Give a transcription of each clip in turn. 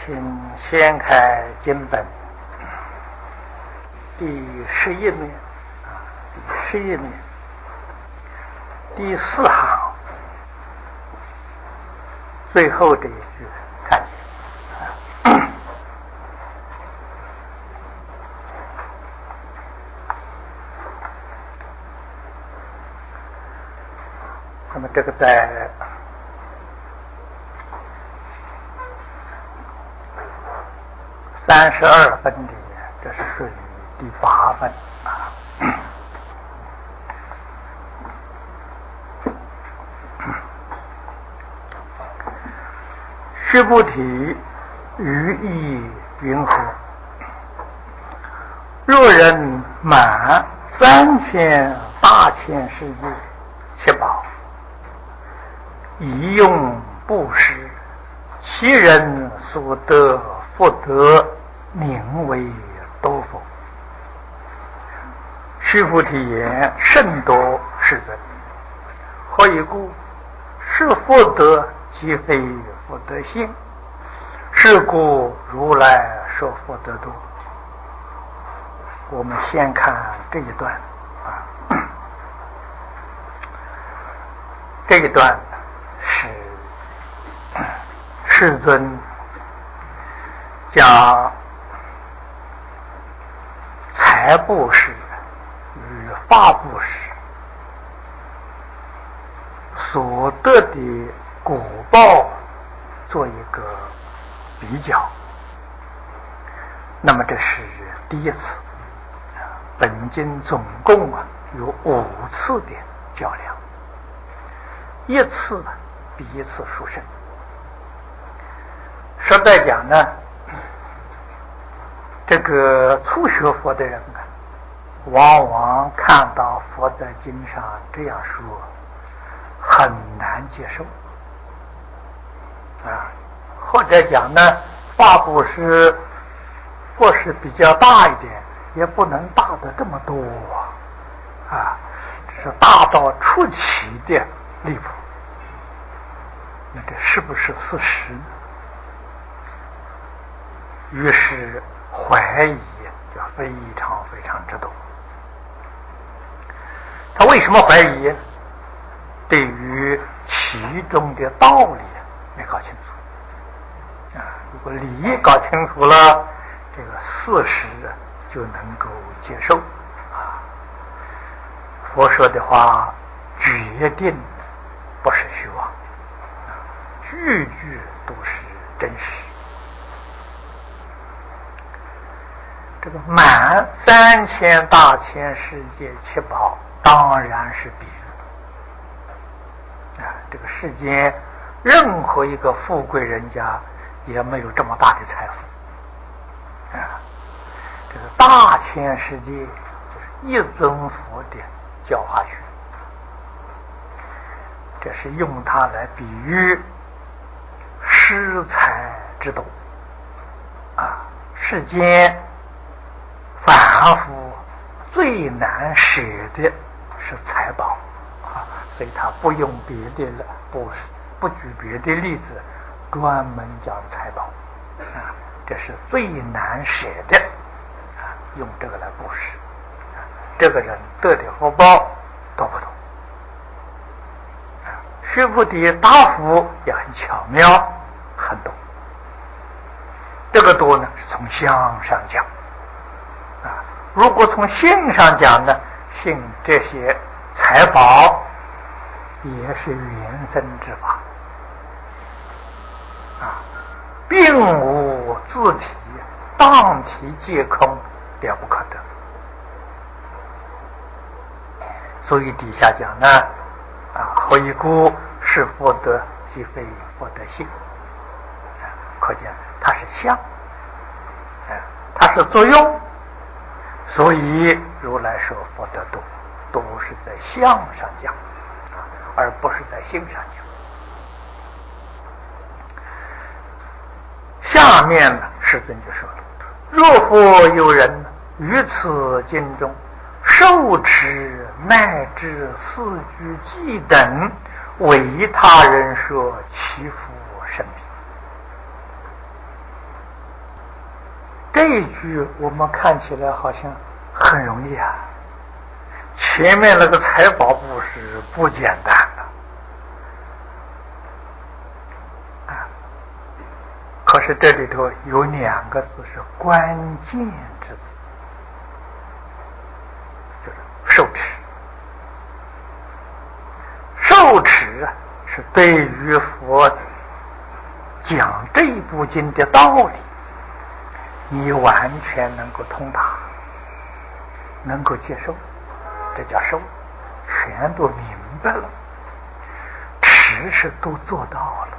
请掀开经本第11面第11面第4行最后这一句看见。那么这个在32分里面，这是属于第8分啊。须菩提，于意云何？若人满3000大千世界七宝，以用布施，其人所得福德，名为多否？须菩提言：甚多世尊。何以故？是福德，即非福德性。是故如来说福德多。我们先看这一段啊，这一段是世尊将财布施与法布施所得的果报做一个比较。那么这是第一次，本经总共有5次的较量，一次比一次殊胜。实在讲呢，这个初学佛的人往往看到佛在经上这样说，很难接受啊。或者讲呢，法布施或是比较大一点，也不能大的这么多啊，是大到出奇的离谱。那这是不是事实呢？于是怀疑就非常非常之多。他为什么怀疑？对于其中的道理没搞清楚啊。如果理搞清楚了，这个事实就能够接受啊。佛说的话决定不是虚妄，句句都是真实。这个满3000大千世界七宝当然是比喻啊，这个世间任何一个富贵人家也没有这么大的财富啊。这个大千世界就是一尊佛的教化区，这是用它来比喻施财之道啊。世间凡夫最难舍的是财宝啊，所以他不用别的了，不举别的例子，专门讲财宝啊，这是最难舍的啊，用这个来布施啊，这个人得的福报多不多啊？须菩提答复也很巧妙，很多。这个多呢，是从相上讲啊。如果从性上讲呢，性这些财宝也是原生之法啊，并无自体，当体皆空，了不可得。所以底下讲呢啊，何以故？是福德，即非福德性啊，可见它是相啊，它是作用。所以如来说福德多，都是在相上讲啊，而不是在性上讲。下面呢，世尊就说了：若复有人于此经中受持乃至四句偈等，为他人说，其福甚彼。 这一句我们看起来好像很容易啊，前面那个财宝布施不简单的啊。可是这里头有2个字是关键之字，就是受持。受持是对于佛讲这部经的道理，你完全能够通达，能够接受，这叫受，全都明白了，持是都做到了。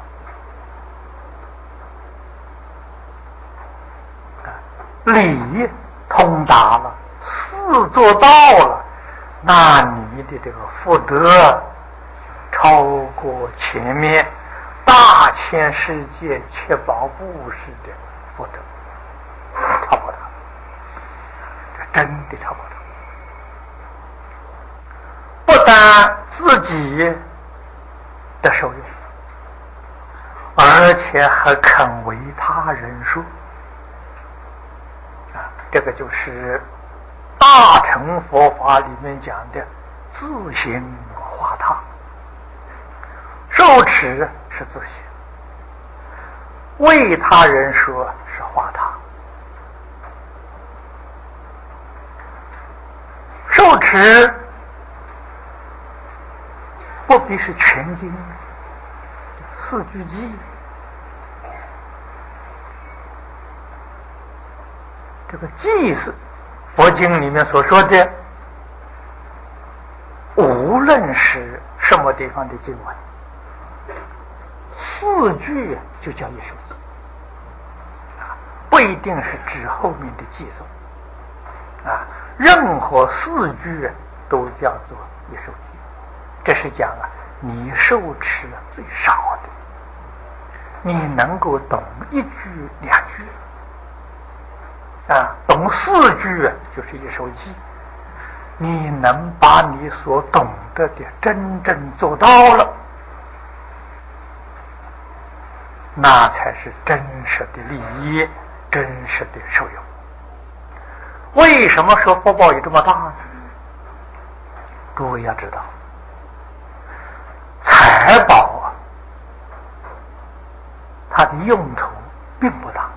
理通达了，事做到了，那你的这个福德超过前面大千世界七宝布施的福德，超过他，这真的超过他。不但自己的受用，而且还肯为他人说。这个就是大乘佛法里面讲的自行化他。受持是自行，为他人说是化他。受持不必是全经4句偈，这个偈是佛经里面所说的，无论是什么地方的经文，4句就叫一首偈，不一定是指后面的偈颂啊，任何4句都叫做一首偈。这是讲你受持最少的，你能够懂1句2句啊，懂4句就是一首偈，你能把你所懂得的真正做到了，那才是真实的利益，真实的受用。为什么说福报有这么大呢？诸位要知道，财宝它的用处并不大，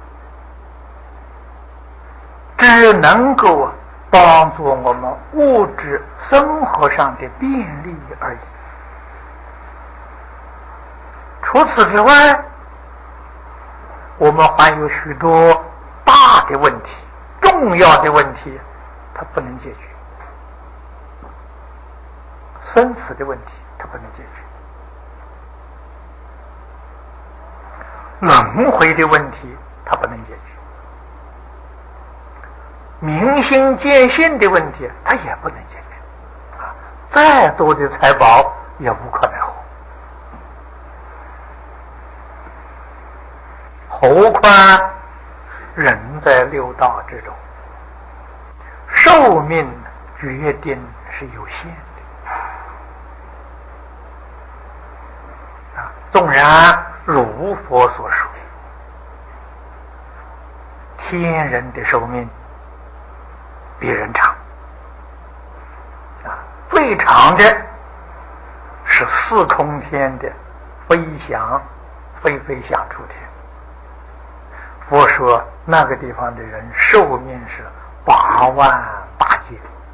只能够帮助我们物质生活上的便利而已。除此之外，我们还有许多大的问题、重要的问题，它不能解决。生死的问题它不能解决，轮回的问题它不能解决，明心见性的问题它也不能解决啊！再多的财宝也无可奈何，何况人在6道之中，寿命决定是有限的啊！纵然如佛所说，天人的寿命比人长啊，最长的是4空天的飞翔出天。佛说那个地方的人寿命是8万大劫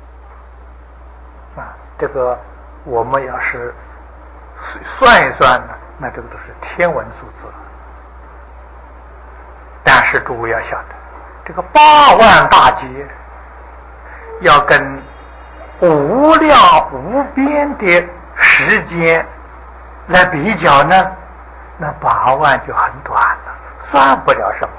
啊，这个我们要是算一算呢，那这个都是天文数字。但是诸位要晓得，这个8万大劫要跟无量无边的时间来比较呢，那8万就很短了，算不了什么。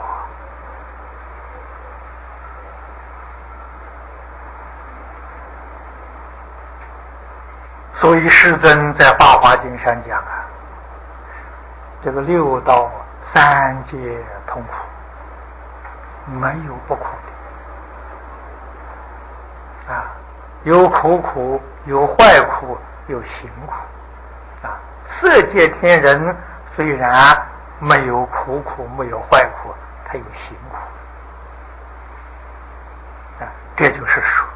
所以世尊在《法华经》上讲啊，这个6道3界痛苦，没有不苦的啊，有苦苦，有坏苦，有行苦啊。色界天人虽然没有苦苦，没有坏苦，他有行苦这就是说，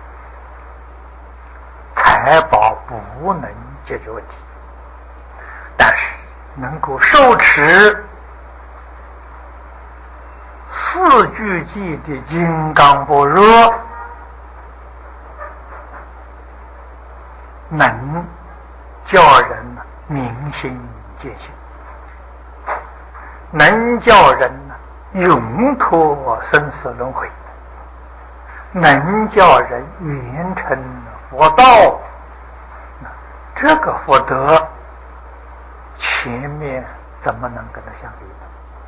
财宝不能解决问题，但是能够受持四句偈的金刚般若，能叫人明心见性，能叫人永脱生死轮回，能叫人圆成佛道。这个福德前面怎么能跟他相比呢？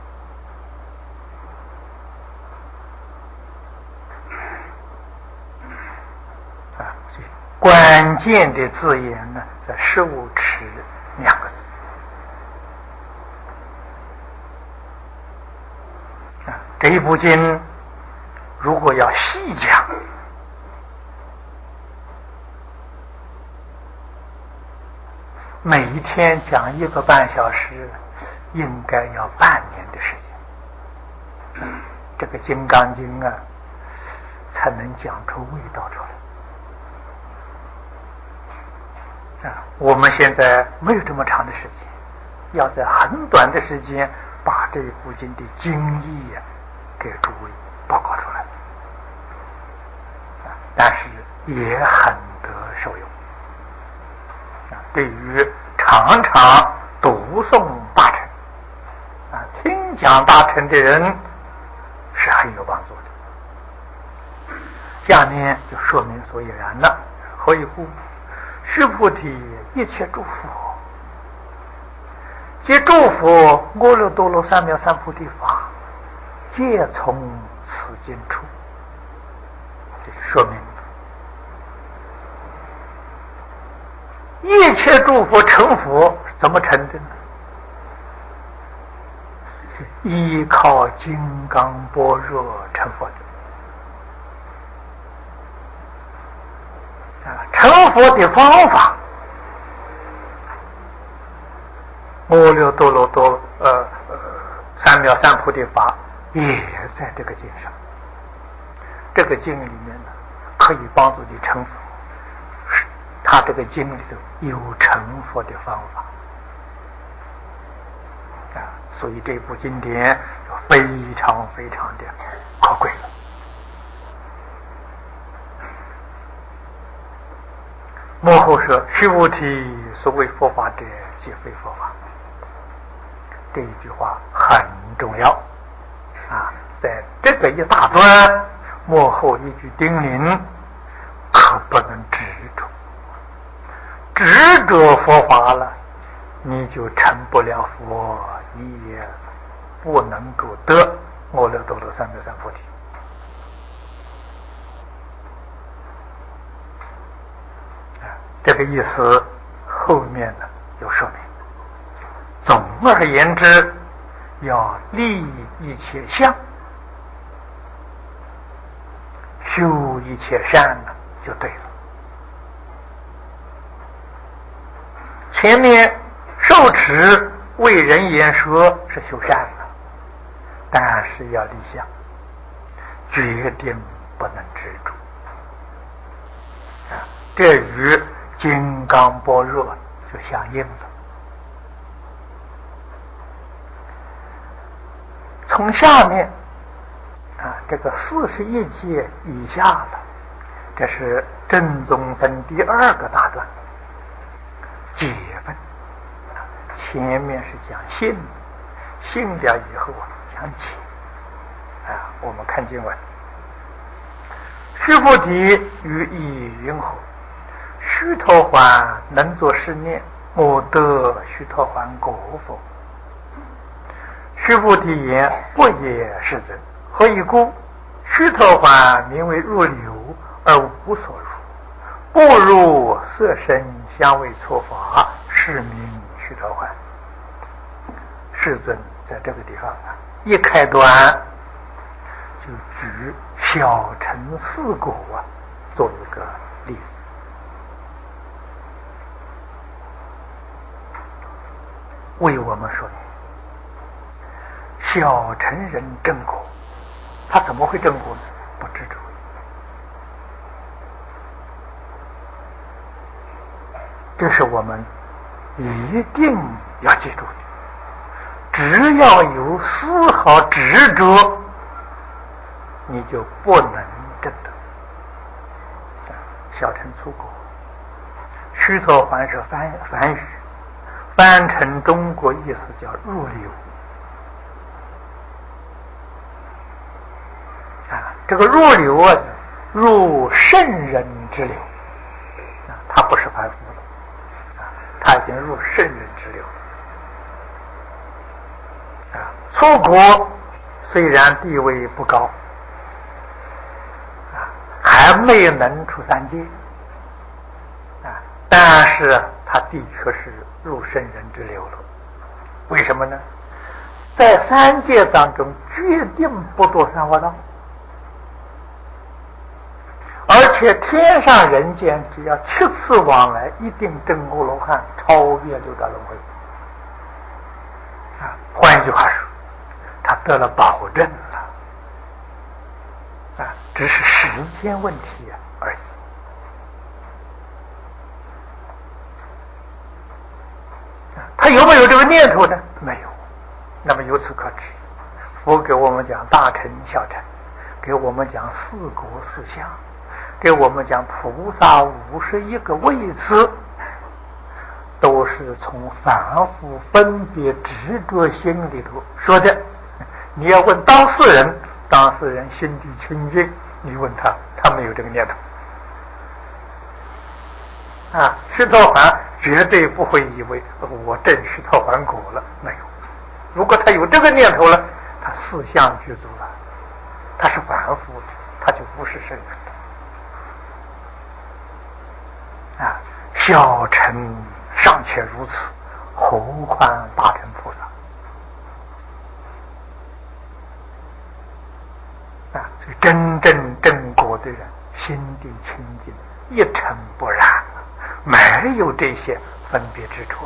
关键的字眼呢，在受持两个字。这一部经如果要细讲，每一天讲1个半小时，应该要半年的时间。这个《金刚经》啊，才能讲出味道出来。我们现在没有这么长的时间，要在很短的时间把这部经的经义给诸位报告出来，但是也很得受用。对于常常读诵大乘听讲大乘的人是很有帮助的。下面就说明所以然了。何以故？须菩提，一切诸佛皆诸佛阿耨多罗三藐三菩提法，皆从此经出。这说明一切诸佛成佛怎么成的呢？是依靠金刚般若成佛的。成佛的方法，阿耨多罗三藐三菩提法也在这个经上。这个经里面呢，可以帮助你成佛。他这个经里头有成佛的方法所以这部经典就非常非常的可贵了。幕后说：“须菩提，所谓佛法者，皆非佛法。”这一句话很重要在这个一大段幕后一句叮咛，可不能执着。执着佛法了，你就成不了佛，你也不能够得阿耨多罗三藐三菩提。这个意思后面呢有说明。总而言之，要立一切相，修一切善呢，就对了。前面受持为人言说是修善了，但是要立相，决定不能执着这与金刚般若就相应了。从下面这个41节以下了，这是正宗分第2个大段解分。前面是讲信，信了以后讲解我们看经文。须菩提，于意云何？须陀洹能作是念：我得须陀洹果否？须菩提言：不也，世尊。何以故？须陀洹名为入流，而无所入，不入色身香味触法，是名须陀洹。世尊在这个地方一开端就举小乘4果做一个例子。为我们说小乘人证果，他怎么会证果呢？不执着。 这是我们一定要记住的。只要有丝毫执着，你就不能证得。小乘出国，须陀洹是梵语，翻成中国意思叫入流。这个入流啊，入圣人之流，他不是凡夫了，他已经入圣人之流了。出国虽然地位不高，还没能出三界，但是他的确是入圣人之流了。为什么呢？在三界当中决定不堕三恶道，而且天上人间只要7次往来，一定证阿罗汉，超越六道轮回。换一句话说，他得了保证了，只是时间问题而已。他有没有这个念头呢？没有。那么由此可知，佛给我们讲大乘小乘，给我们讲四果四相，给我们讲菩萨51个位次，都是从凡夫分别执着心里头说的。你要问当事人，当事人心地清净，你问他，他没有这个念头。须陀洹绝对不会以为我证须陀洹果了，没有。如果他有这个念头了，他四相具足了，他是凡夫，他就不是圣人。小乘尚且如此，何况大乘菩萨？所以真正正果的人，心地清净，一尘不染，没有这些分别之处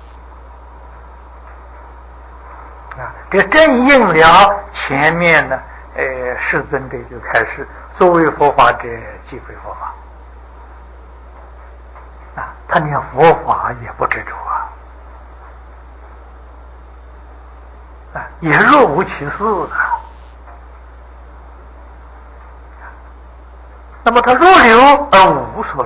这正应了前面呢，世尊这就开始，所谓佛法者，即非佛法。他连佛法也不执着也若无其事那么他入流而无所入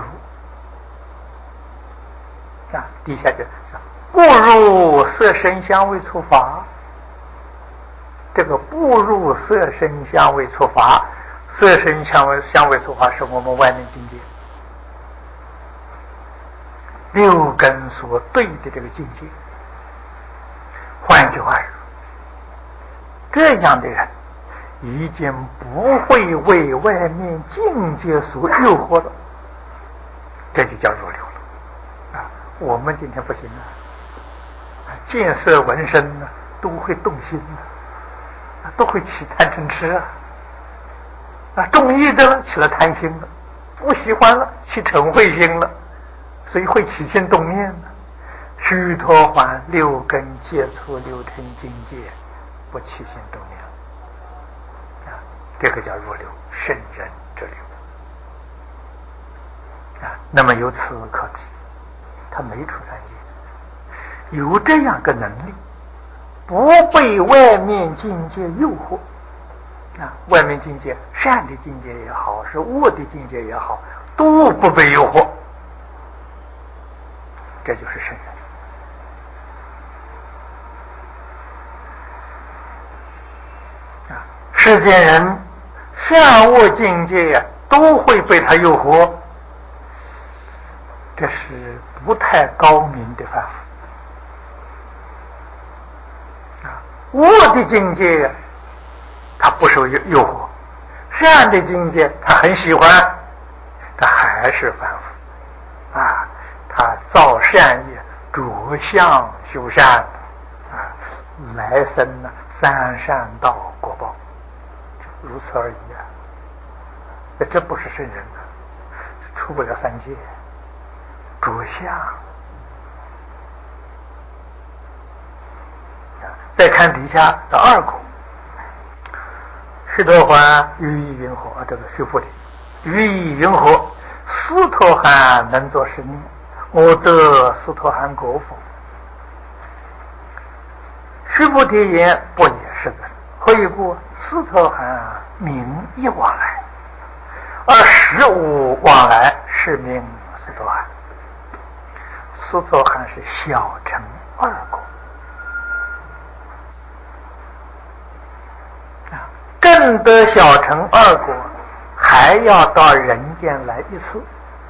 底下就不入色声香味触法。这个不入色声香味触法，色声香味触法是我们外面境界六根所对的这个境界。换句话说，这样的人已经不会为外面境界所诱惑了，这就叫入流了我们今天不行见色闻声都会动心都会起贪嗔痴中意的了起了贪心了，不喜欢了起嗔恚心了，所以会起心动念须陀洹六根接触六尘境界，不起心动念这个叫入流，圣人之流那么由此可知，他没出三界，有这样个能力，不被外面境界诱惑外面境界善的境界也好，是恶的境界也好，都不被诱惑，这就是圣人世间人善恶境界都会被他诱惑，这是不太高明的凡夫恶的境界他不受诱惑，善的境界他很喜欢，他还是凡夫他造善业，着相修善来生三善道果报，如此而已这不是圣人出不了三界，着相再看底下的二果，须陀洹于意云何这个须菩提于意云何？斯陀含能作是念： 我得斯陀含国否？须菩提言：不也是的。何以故？斯陀含名一往来，而实无往来，是名斯陀含。斯陀含是小乘二果，更得小乘二果，还要到人间来一次，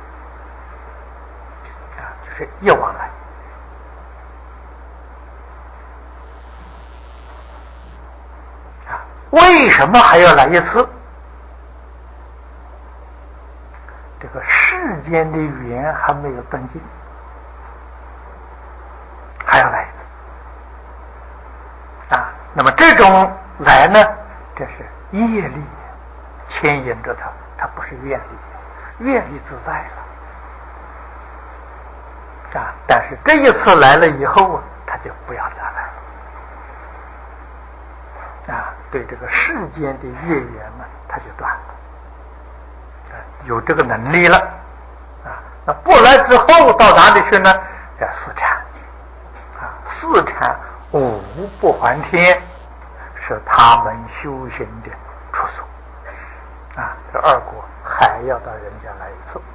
就是一往来。为什么还要来一次？这个世间的缘还没有断尽，还要来一次啊！那么这种来呢，这是业力牵引着他，他不是愿力，愿力自在了啊！但是这一次来了以后啊，他就不要再来了啊！对这个世间的业缘呢，他就断了。有这个能力了啊！那不来之后到哪里去呢？在四禅啊，四禅五不还天，是他们修行的处所啊。这二果还要到人间来一次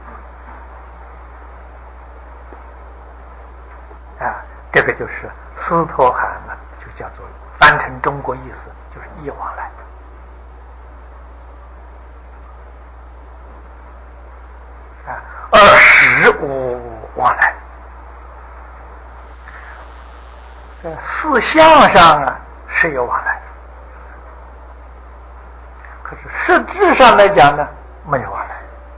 啊。这个就是斯陀含呢，就叫做翻成中国意思就是一往来。而实无往来，在四相上啊是有往来，可是实质上来讲呢，没有往来。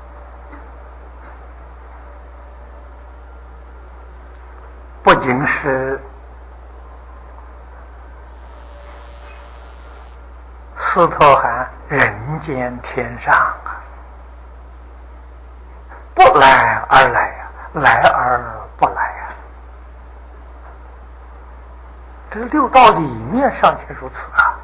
不仅是斯陀含人间天上啊，不来而来呀，来而不来呀，这六道里面尚且如此啊。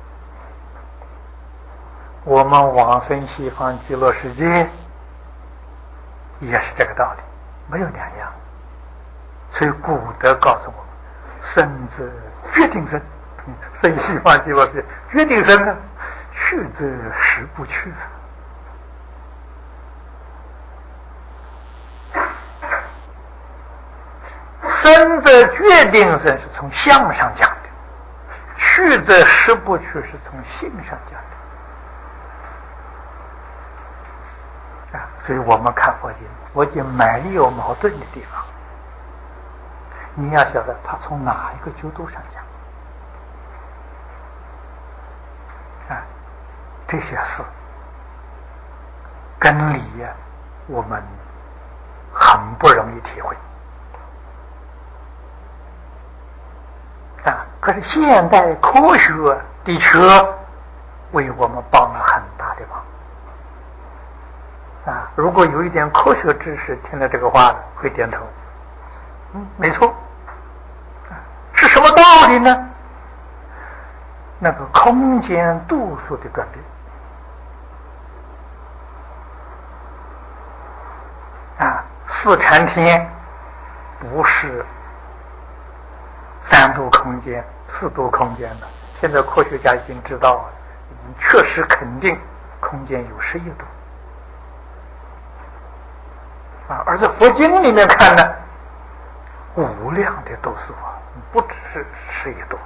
我们往生西方极乐世界也是这个道理，没有两样。所以古德告诉我们，生则决定生，生西方极乐世界决定生啊，去则实不去啊。生则决定生是从相上讲的，去则实不去是从性上讲的啊。所以我们看佛经，佛经没有矛盾的地方。你要晓得他从哪一个角度上讲啊？这些事根理呀，我们很不容易体会啊。可是现代科学的确为我们帮了很大的忙啊。如果有一点科学知识，听了这个话会点头。没错。是什么道理呢？那个空间度数的转变啊，四禅天不是3度空间、4度空间了。现在科学家已经知道了，已经确实肯定空间有11度啊。而在佛经里面看呢，无量的度数啊，不只是11度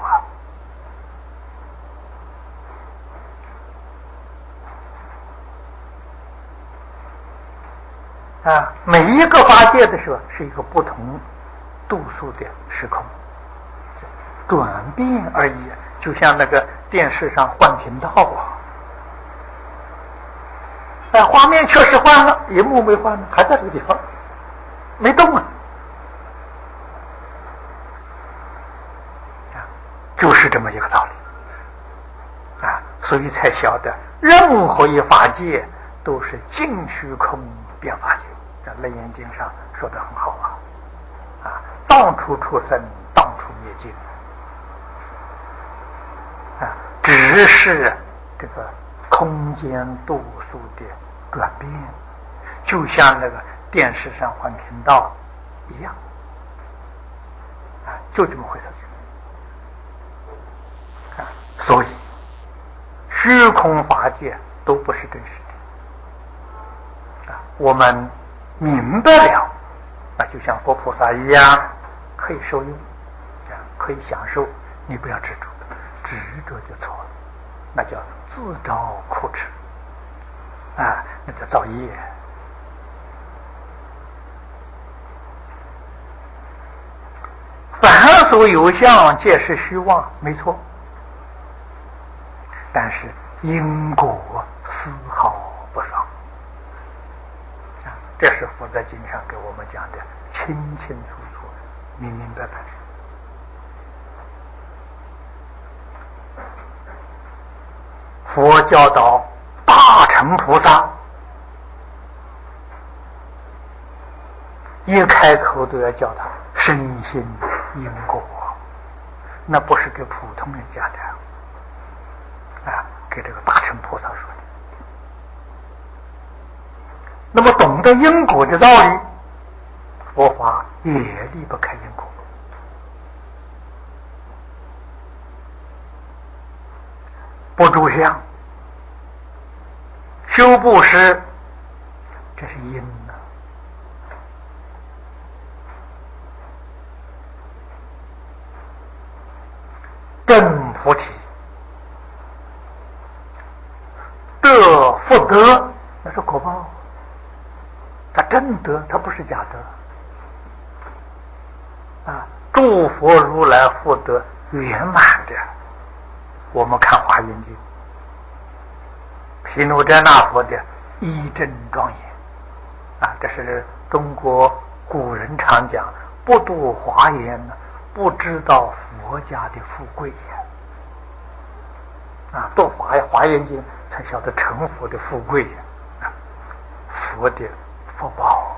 啊。每一个法界的时候是一个不同度数的时空转变而已，就像那个电视上换频道画面确实换了，荧幕没换，还在这个地方没动啊。就是这么一个道理啊，所以才晓得任何一法界都是尽虚空变法界。在《楞严经》上说得很好啊，当处出生，当处灭尽啊，只是这个空间度数的转变，就像那个电视上换频道一样，就这么回事情。所以虚空法界都不是真实的。我们明白了，那就像佛菩萨一样，可以受用，可以享受。你不要执着，执着就错了，那叫自找苦吃，那叫造业。凡所有相，皆是虚妄，没错。但是因果丝毫不爽，这是佛在经上给我们讲的清清楚楚、明明白白。佛教导大乘菩萨，一开口都要叫他深信因果，那不是给普通人讲的，给这个大乘菩萨说的。那么懂得因果的道理，佛法也离不开因果。不住相，修布施，这是因呢。正菩提，得福德，那是果报，他真德，他不是假德。诸佛如来福德圆满的。我们看华严经，毗卢遮那佛的一真庄严，这是中国古人常讲，不读华严不知道佛家的富贵读华严经才晓得成佛的富贵佛的福报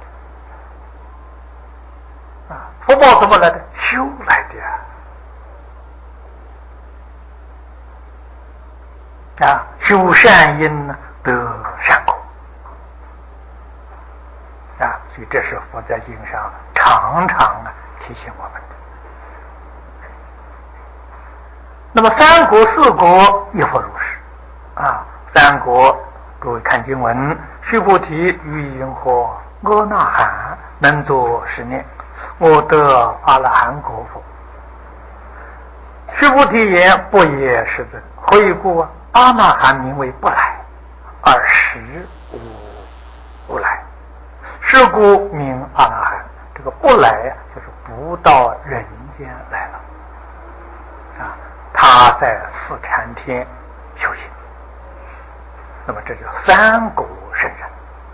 福报怎么来的？修来的修善因得善果所以这是佛在经上常常提醒我们的。那么三果四果亦复如是三果，诸位看经文，须菩提，于云何？阿那含能作是念，我得阿罗汉果否？须菩提言：不也，世尊。何以故？阿那含名为不来，而实无来，是故名阿那含。这个不来就是不到人间来了他在四禅天修行。那么这叫三果圣人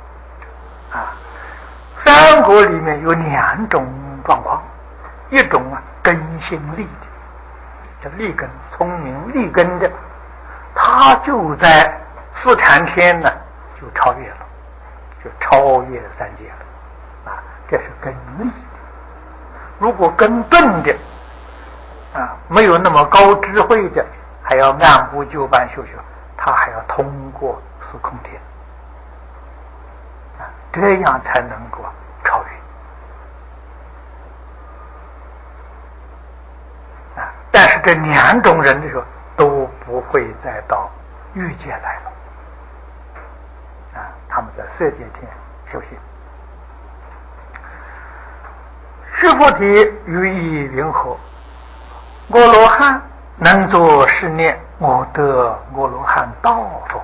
三果里面有两种状况，一种根性利的，叫利根，聪明利根的，他就在四禅天就超越了，就超越三界了这是根利的。如果根钝的没有那么高智慧的，还要按部就班修他还要通过四空天这样才能够超越但是这两种人的时候都不会再到欲界来了他们在色界天修行。须菩提，于意云何？阿罗汉能作是念，我得阿罗汉道否？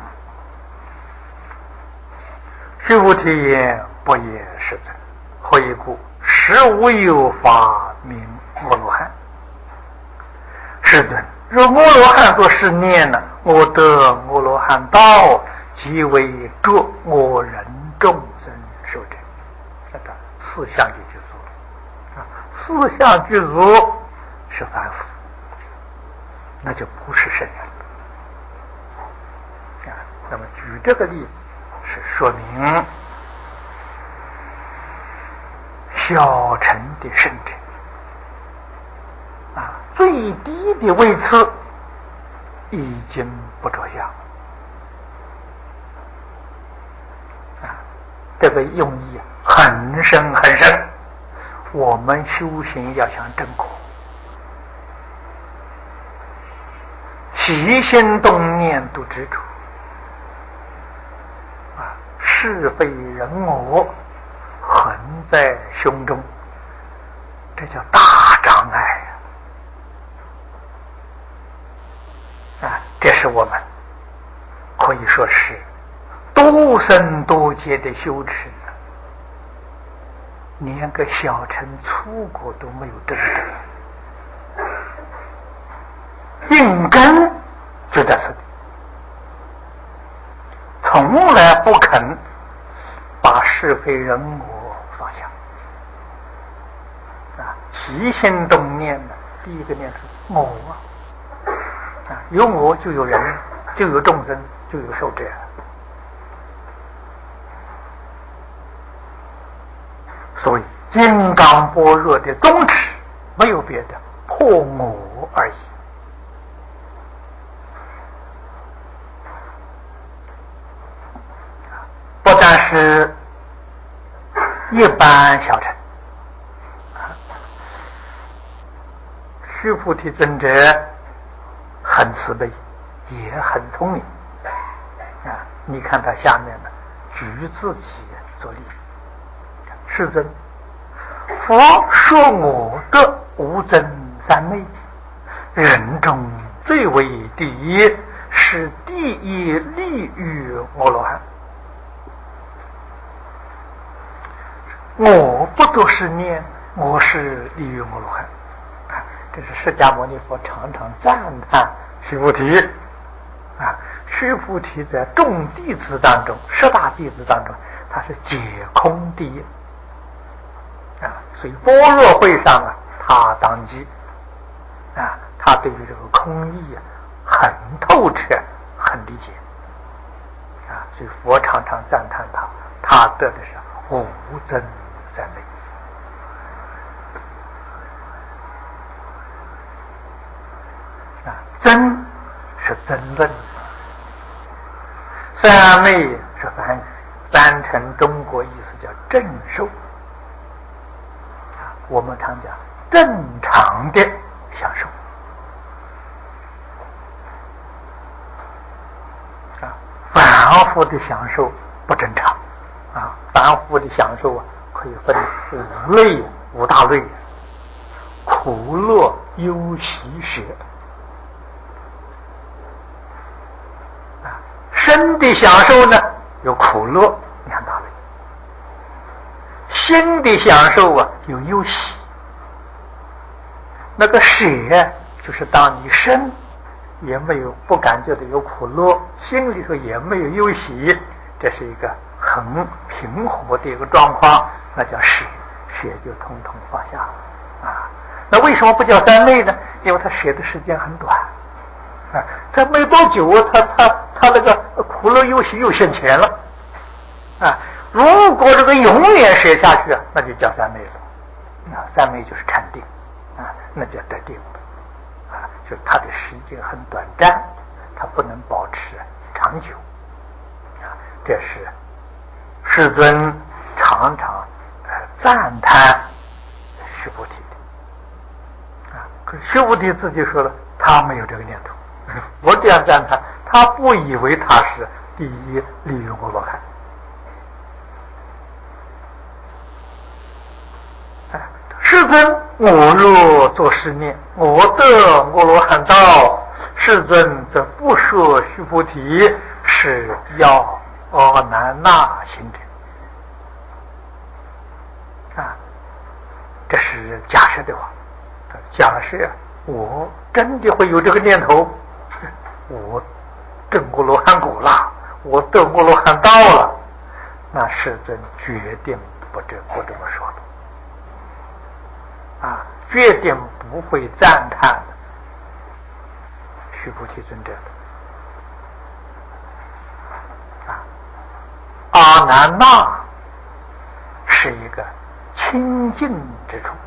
须菩提言：不也，世尊。何以故？实无有法名阿罗汉。世尊，若阿罗汉作是念我得阿罗汉道，即为各我人众生受者。这个四相就具足四相具足是凡夫，那就不是圣人那么举这个例子是说明小乘的圣者最低的位次已经不着相这个用意很深很深我们修行要想正果，起心动念都执着是非人我横在胸中，这叫大障碍这是我们可以说是多生多劫的修持，连个小乘出国都没有证得，硬根就在这里，从来不肯把是非人我放下起心动念的第一个念是我有我就有人，就有众生，就有受者。所以金刚般若的宗旨没有别的，破我而已。不但是一般小乘，须菩提尊者很慈悲，也很聪明你看他下面呢，举自己做例子。世尊，佛说我的无增三昧，人中最为第一，是第一利于阿罗汉。我不做是念，我是利于阿罗汉这是释迦牟尼佛常常赞叹须菩提须菩提在众弟子当中，10大弟子当中，他是解空第一所以般若会上他当机他对于这个空义很透彻，很理解所以佛常常赞叹他得的是无增三昧增是争论，三昧是梵语，翻成中国意思叫正受我们常讲正常的享受凡夫的享受不正常凡夫的享受可以分五大类，苦乐忧喜舍身的享受呢有苦乐2大类，心的享受有忧喜。那个舍就是当你身也没有不感觉的有苦乐，心里头也没有忧喜，这是一个很平和的一个状况，那叫舍就统统放下那为什么不叫三昧呢？因为他舍的时间很短他没多久他那个苦乐忧喜又现前了如果这个永远舍下去那就叫三昧了三昧就是禅定那叫得定就它的时间很短暂，它不能保持长久这是世尊常常赞叹须菩提的可须菩提自己说了，他没有这个念头我这样赞叹，他不以为他是第一利于阿罗汉世尊，我若作是念，我得阿罗汉道，世尊则不说须菩提是要阿难那行者这是假设的话。假设我真的会有这个念头，我证阿罗汉果了，我得阿罗汉道了，那世尊决定不这么说的决定不会赞叹须菩提尊者的阿难那是一个清净之处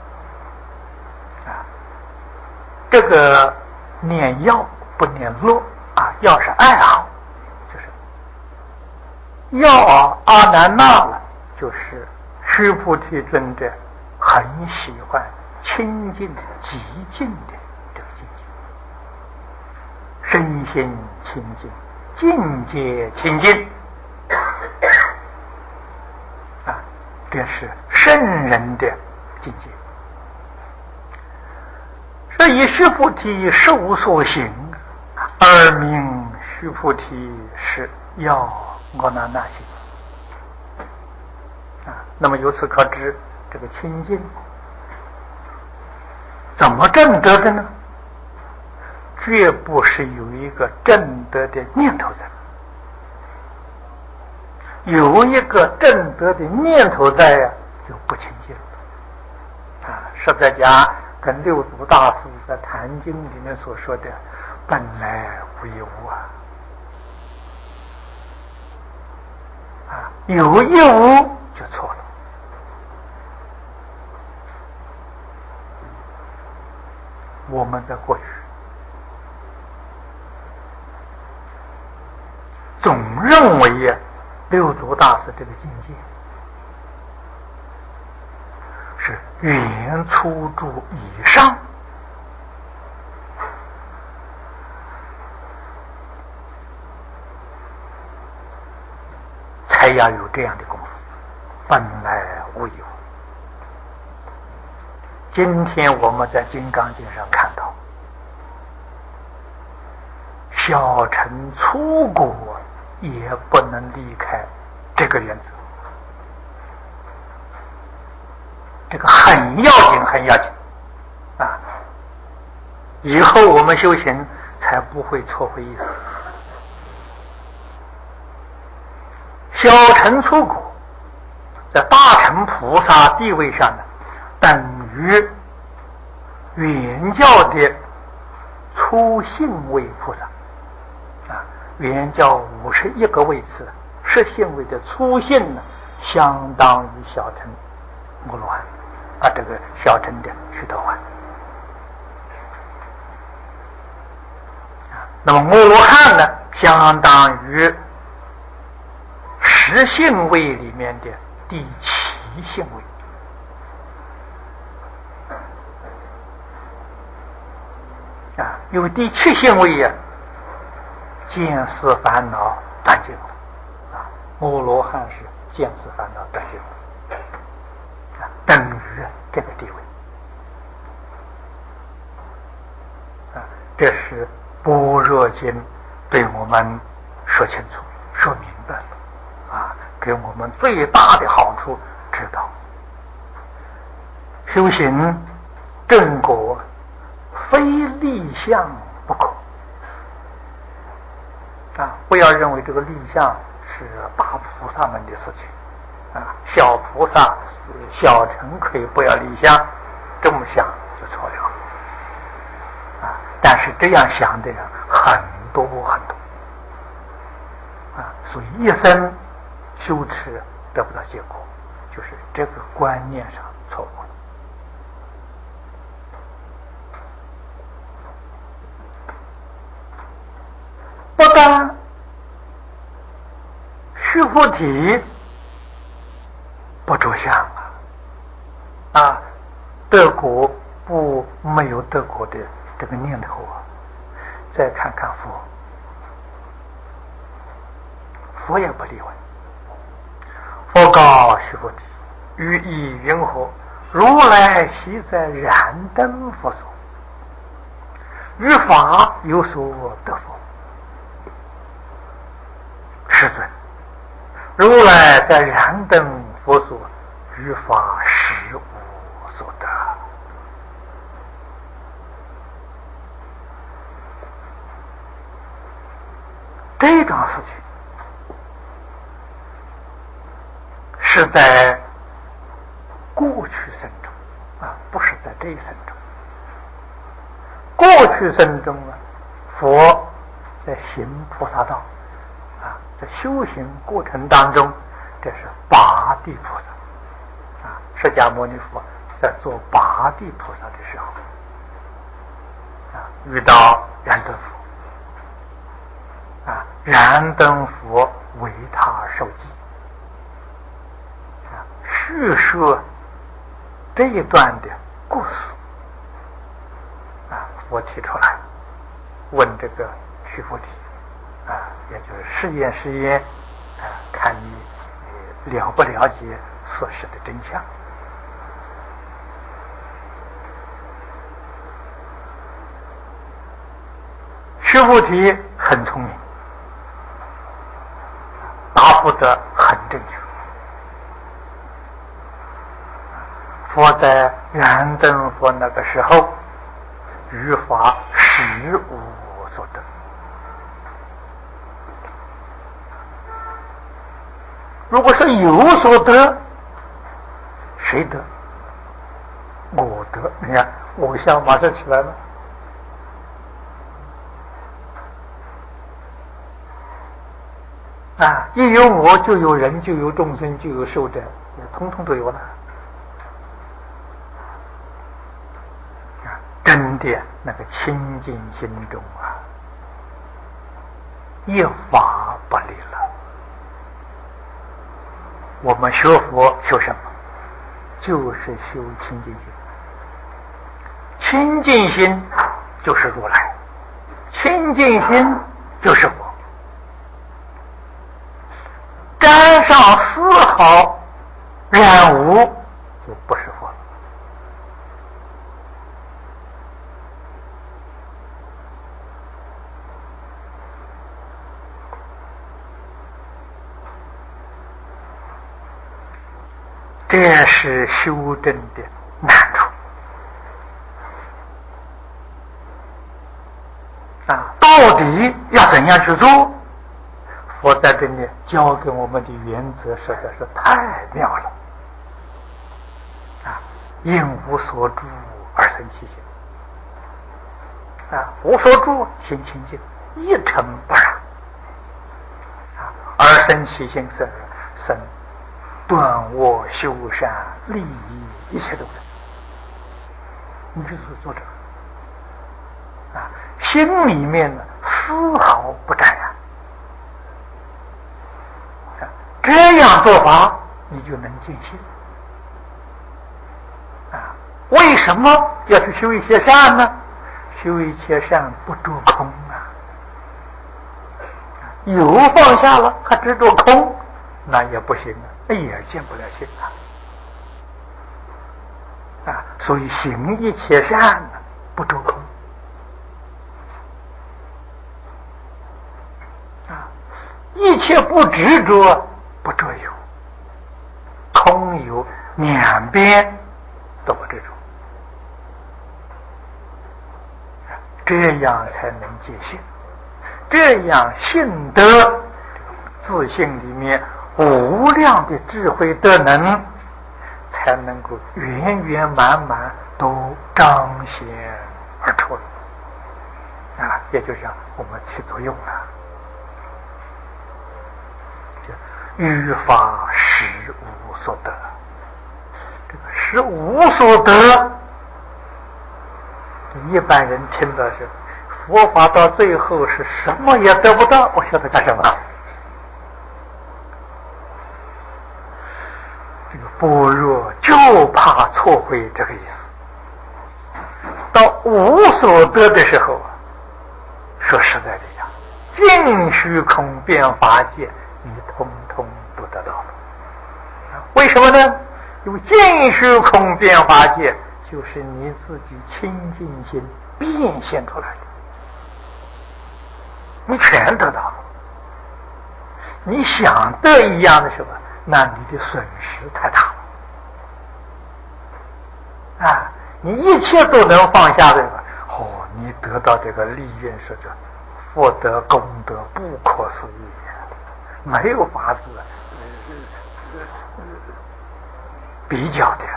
这个念要不念乐要是爱好，就是要阿难那了，就是须菩提尊者很喜欢清净极静的这个境界，身心清净，境界清净啊，这是圣人的境界。所以须菩提实无所行，而名须菩提是要我那行啊。那么由此可知，这个清净怎么证得的呢？绝不是有一个证得的念头在，有一个证得的念头在呀，就不清净了啊。实在讲，跟六祖大师在《坛经》里面所说的本来无一物啊，有一物就错了。我们在过去总认为呀，六祖大师这个境界是远粗诸以上，才要有这样的功夫，本来无一物。今天我们在《金刚经》上看到，小乘粗果也不能离开这个原则，这个很要紧，很要紧啊！以后我们修行才不会错会意思。小乘粗果在大乘菩萨地位上呢，等于原教的初信位菩萨啊，原教51个位次，实信位的初信呢，相当于小乘摩罗汉啊，这个小乘的须陀洹啊。那么摩罗汉呢，相当于十信位里面的第7信位。啊，因为第7信位呀，见思烦恼断尽了啊，摩罗汉是见思烦恼断尽了啊，等于这个地位啊。这是般若经对我们说清楚、说明白了啊，给我们最大的好处，知道修行正果非立相不可啊！不要认为这个立相是大菩萨们的事情啊，小菩萨、小乘可以不要立相，这么想就错了啊！但是这样想的人很多很多啊，所以一生修持得不到结果，就是这个观念上错误了。不但须菩提不着相啊，得果不没有得果的这个念头啊。再看看佛，佛也不例外。佛告须菩提：于意云何？如来昔在燃灯佛所，于法有所得佛。世尊，如来在燃灯佛所，于法实无所得。这种事情是在过去生中啊，不是在这一生中。过去生中啊，佛在行菩萨道啊，在修行过程当中，这是拔地菩萨啊。释迦牟尼佛在做拔地菩萨的时候啊，遇到燃灯佛啊，燃灯佛为他受记啊，叙说这一段的故事我提出来问这个须菩提也就是试验看你了不了解事实的真相。须菩提很聪明，答复得很正确。佛在燃灯佛那个时候，于法实无所得。如果是有所得，谁得？我得。你看偶像马上起来了。一有我就有人，就有众生，就有寿者，通通都有了。真的那个清净心中一法不离了。我们学佛修什么？就是修清净心。清净心就是如来，清净心就是我。沾上丝毫染污，就不是佛了。这是修正的难处到底要怎样去做？佛在这里教给我们的原则实在是太妙了应无所住而生其心无所住心清净，一尘不染而生其心生断我修善利益一切众生。你就是做这个心里面呢丝毫不沾染。这样做法你就能尽心为什么要去修一切善呢？修一切善不着空有放下了还执着空，那也不行也见不了心所以行一切善不着空一切不执着不着有，空有两边都不执着，这样才能见性。这样性德自信里面无量的智慧德能，才能够圆圆满满都彰显而出也就是我们起作用了。于法实无所得，这个实无所得，一般人听的是佛法到最后是什么也得不到，我晓得干什么？这个般若就怕错会这个意思。到无所得的时候说实在的讲，尽虚空遍法界你通通都得到了。为什么呢？因为尽虚空遍法界就是你自己清净心变现出来的，你全得到了。你想得一样的时候，那你的损失太大了你一切都能放下的你得到这个利润是这福德功德不可思议没有法子比较的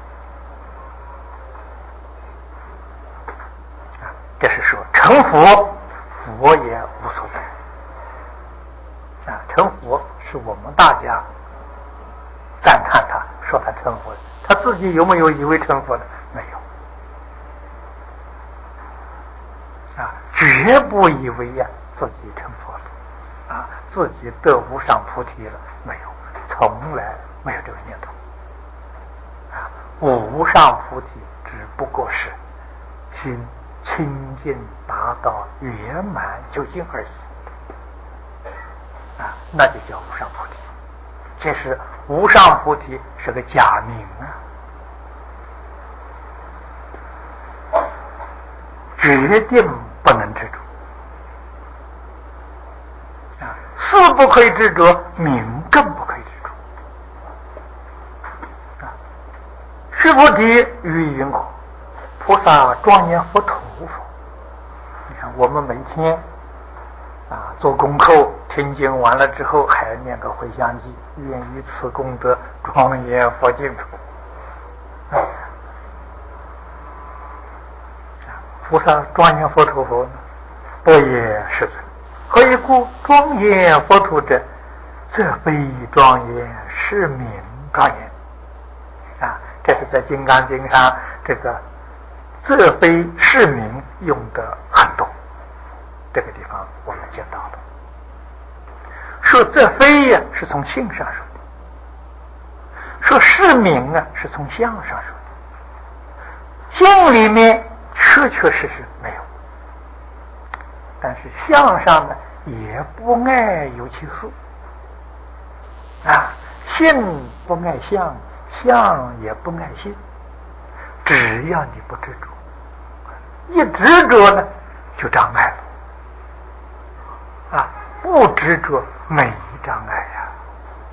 这是说成佛，佛也无所得成佛是我们大家赞叹他，说他成佛，他自己有没有以为成佛的？没有绝不以为自己成佛了自己得无上菩提了，没有，从来没有这个念头无上菩提只不过是心清净达到圆满究竟而已啊，那就叫无上菩提。其实无上菩提是个假名啊，决定不能执着啊，事不可以执着，名更不可以执着啊。须菩提于云何？菩萨庄严佛头佛。你看我们每天啊做功课听经完了之后，还念个回向偈，愿以此功德庄严佛净土。菩萨庄严佛土佛呢，不言世尊。何以故？庄严佛土者，则非庄严，是名庄严啊。这是在《金刚经》上这个则非是名用的很多，这个地方我们见到了。说则非呀，是从性上说的；说是名啊，是从相上说的。性里面确确实实没有，但是相上呢也不爱有其事啊，性不爱相，相也不爱性，只要你不执着，一执着呢就障碍了啊，不执着没障碍。